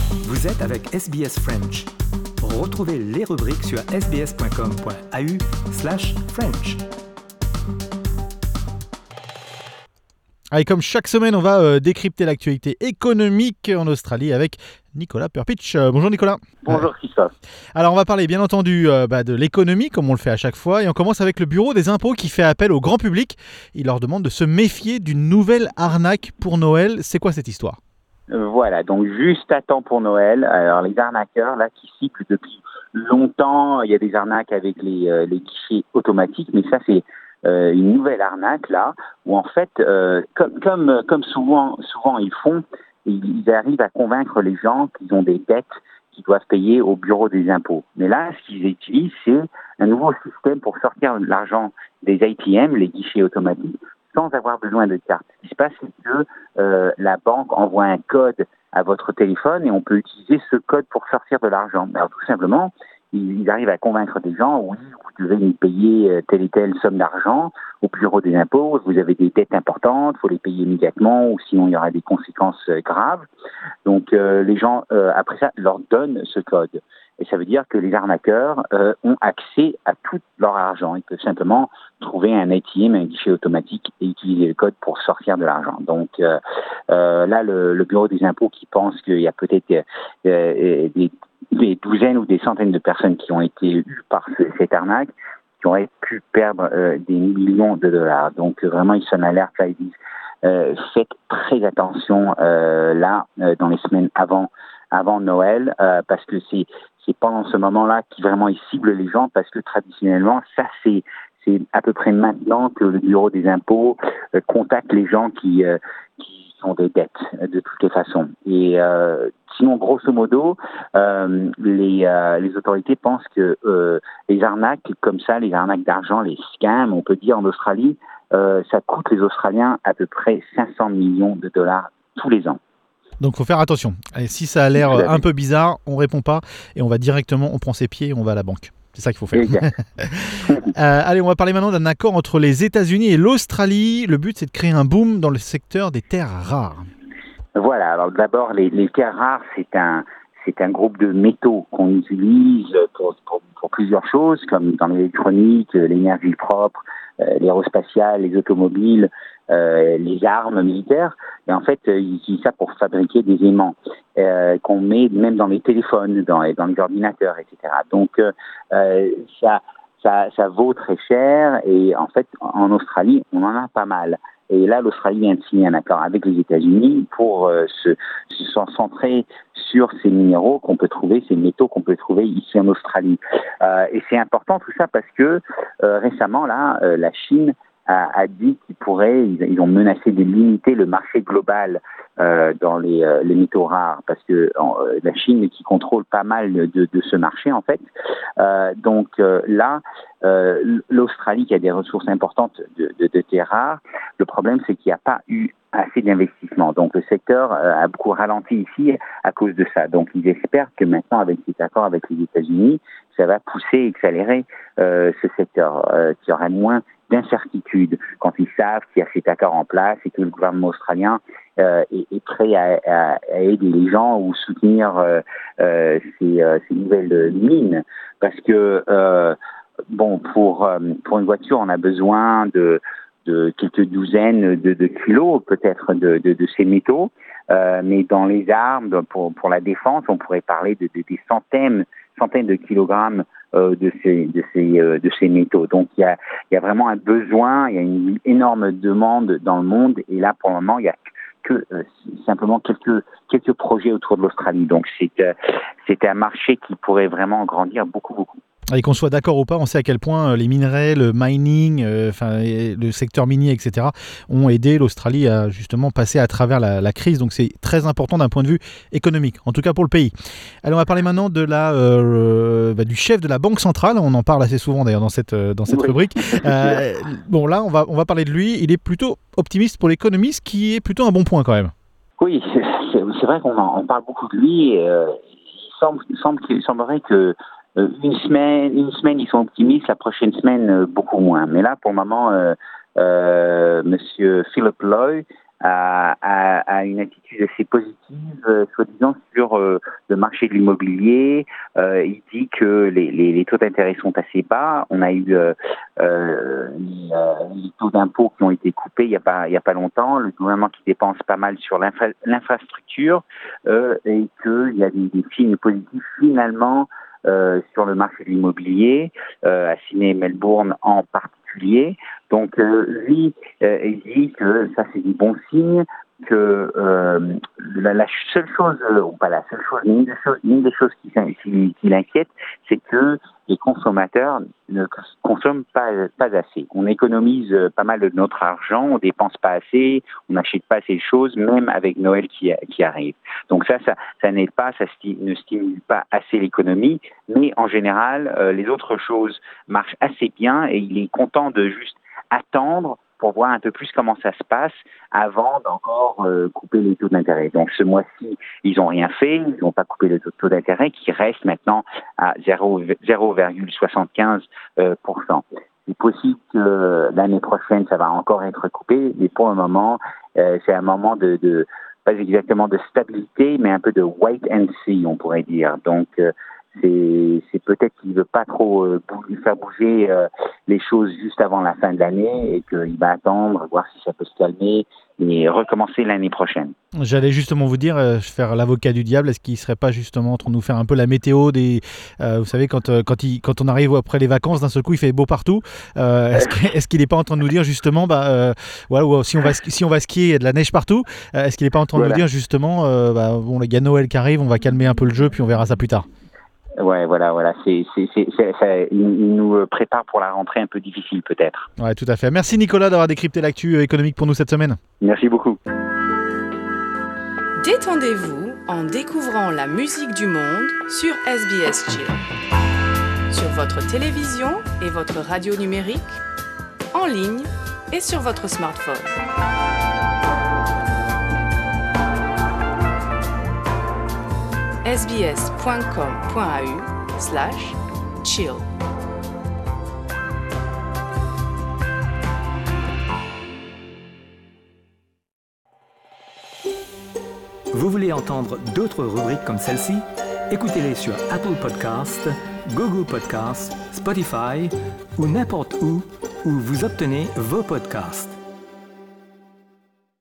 Vous êtes avec SBS French. Retrouvez les rubriques sur sbs.com.au/French. Allez, comme chaque semaine, on va décrypter l'actualité économique en Australie avec Nicolas Perpich. Bonjour Nicolas. Bonjour Christophe. Alors on va parler bien entendu de l'économie comme on le fait à chaque fois et on commence avec le bureau des impôts qui fait appel au grand public. Il leur demande de se méfier d'une nouvelle arnaque pour Noël. C'est quoi cette histoire ? Voilà, donc juste à temps pour Noël. Alors les arnaqueurs là qui ciblent depuis longtemps, il y a des arnaques avec les guichets automatiques, mais ça c'est une nouvelle arnaque là où en fait comme souvent ils font, ils arrivent à convaincre les gens qu'ils ont des dettes qu'ils doivent payer au bureau des impôts. Mais là, ce qu'ils utilisent, c'est un nouveau système pour sortir l'argent des ATM, les guichets automatiques, sans avoir besoin de carte. Ce qui se passe, c'est que la banque envoie un code à votre téléphone et on peut utiliser ce code pour sortir de l'argent. Alors tout simplement, ils arrivent à convaincre des gens, oui, vous devez nous payer telle et telle somme d'argent au bureau des impôts, vous avez des dettes importantes, il faut les payer immédiatement ou sinon il y aura des conséquences graves. Donc les gens, après ça, leur donnent ce code. Et ça veut dire que les arnaqueurs ont accès à tout leur argent. Ils peuvent simplement trouver un ATM, un guichet automatique et utiliser le code pour sortir de l'argent. Donc là, le bureau des impôts qui pense qu'il y a peut-être des douzaines ou des centaines de personnes qui ont été eues par cette arnaque, qui auraient pu perdre des millions de dollars. Donc vraiment, ils sonnent l'alerte là, ils disent faites très attention dans les semaines avant Noël, parce que c'est pendant ce moment-là qui vraiment ils ciblent les gens, parce que traditionnellement, ça c'est à peu près maintenant que le bureau des impôts contacte les gens qui ont des dettes de toutes les façons. Et sinon, grosso modo, les autorités pensent que les arnaques comme ça, les arnaques d'argent, les scams, on peut dire en Australie, ça coûte les Australiens à peu près 500 millions de dollars tous les ans. Donc, il faut faire attention. Et si ça a l'air un peu bizarre, on répond pas et on va directement, on prend ses pieds et on va à la banque. C'est ça qu'il faut faire. Allez, on va parler maintenant d'un accord entre les États-Unis et l'Australie. Le but, c'est de créer un boom dans le secteur des terres rares. Voilà. Alors d'abord, les terres rares, c'est un groupe de métaux qu'on utilise pour plusieurs choses, comme dans l'électronique, l'énergie propre, l'aérospatiale, les automobiles, les armes militaires. Et en fait, ils utilisent ça pour fabriquer des aimants qu'on met même dans les téléphones, dans les ordinateurs, etc. Donc, ça vaut très cher. Et en fait, en Australie, on en a pas mal. Et là, l'Australie vient de signer un accord avec les États-Unis pour se centrer sur ces minéraux qu'on peut trouver, ces métaux qu'on peut trouver ici en Australie. Et c'est important tout ça parce que récemment, là, la Chine a dit ils ont menacé de limiter le marché global dans les métaux rares, parce que la Chine qui contrôle pas mal de ce marché en fait. Donc là, l'Australie qui a des ressources importantes de terres rares, le problème c'est qu'il n'y a pas eu assez d'investissement. Donc le secteur a beaucoup ralenti ici à cause de ça. Donc ils espèrent que maintenant avec cet accord avec les États-Unis, ça va pousser et accélérer ce secteur, qu'il y aura moins d'incertitude quand ils savent qu'il y a cet accord en place et que le gouvernement australien est prêt à aider les gens ou soutenir ces nouvelles mines. Parce que pour une voiture, on a besoin de quelques douzaines de kilos peut-être de ces métaux, mais dans les armes, pour la défense, on pourrait parler des centaines de kilogrammes de ces métaux. Donc il y a vraiment un besoin, il y a une énorme demande dans le monde, et là pour le moment il y a que simplement quelques projets autour de l'Australie. Donc c'est un marché qui pourrait vraiment grandir beaucoup. Et qu'on soit d'accord ou pas, on sait à quel point les minerais, le mining, le secteur minier, etc., ont aidé l'Australie à justement passer à travers la crise. Donc c'est très important d'un point de vue économique, en tout cas pour le pays. Alors on va parler maintenant de du chef de la Banque centrale. On en parle assez souvent d'ailleurs dans cette rubrique. Bon là, on va parler de lui. Il est plutôt optimiste pour l'économie, ce qui est plutôt un bon point quand même. Oui, c'est vrai qu'on parle beaucoup de lui. Il semblerait que une semaine, ils sont optimistes, la prochaine semaine, beaucoup moins. Mais là, pour le moment, Monsieur Philip Lowe a une attitude assez positive, soi-disant, sur le marché de l'immobilier. Il dit que les taux d'intérêt sont assez bas. On a eu les taux d'impôt qui ont été coupés il y a pas longtemps. Le gouvernement qui dépense pas mal sur l'infrastructure et qu'il y a des signes positifs finalement sur le marché de l'immobilier, à Sydney et Melbourne en particulier. Donc lui, il dit que ça c'est des bons signes, que la seule chose, ou pas la seule chose, mais une des choses qui l'inquiète, c'est que les consommateurs ne consomment pas assez. On économise pas mal de notre argent, on dépense pas assez, on n'achète pas assez de choses, même avec Noël qui arrive. Donc ça n'aide pas, ne stimule pas assez l'économie, mais en général, les autres choses marchent assez bien et il est content de juste attendre pour voir un peu plus comment ça se passe avant d'encore couper les taux d'intérêt. Donc ce mois-ci, ils n'ont rien fait, ils n'ont pas coupé les taux d'intérêt qui restent maintenant à 0,75%. C'est possible que l'année prochaine, ça va encore être coupé, mais pour le moment, c'est un moment de pas exactement de stabilité, mais un peu de wait and see, on pourrait dire. Donc c'est peut-être qu'il ne veut pas trop faire bouger les choses juste avant la fin de l'année et qu'il va attendre, voir si ça peut se calmer et recommencer l'année prochaine. J'allais justement vous dire, faire l'avocat du diable, est-ce qu'il ne serait pas justement en train de nous faire un peu la météo des... vous savez, quand on arrive après les vacances, d'un seul coup, il fait beau partout. Est-ce qu'il n'est pas en train de nous dire justement, voilà, si on va skier, il y a de la neige partout. Est-ce qu'il n'est pas en train de nous dire justement, bon, il y a Noël qui arrive, on va calmer un peu le jeu, puis on verra ça plus tard. Ouais, voilà. Il nous prépare pour la rentrée un peu difficile peut-être. Ouais, tout à fait. Merci Nicolas d'avoir décrypté l'actu économique pour nous cette semaine. Merci beaucoup. Détendez-vous en découvrant la musique du monde sur SBS Chill. Sur votre télévision et votre radio numérique, en ligne et sur votre smartphone. sbs.com.au/chill. Vous voulez entendre d'autres rubriques comme celle-ci? Écoutez-les sur Apple Podcasts, Google Podcasts, Spotify ou n'importe où vous obtenez vos podcasts.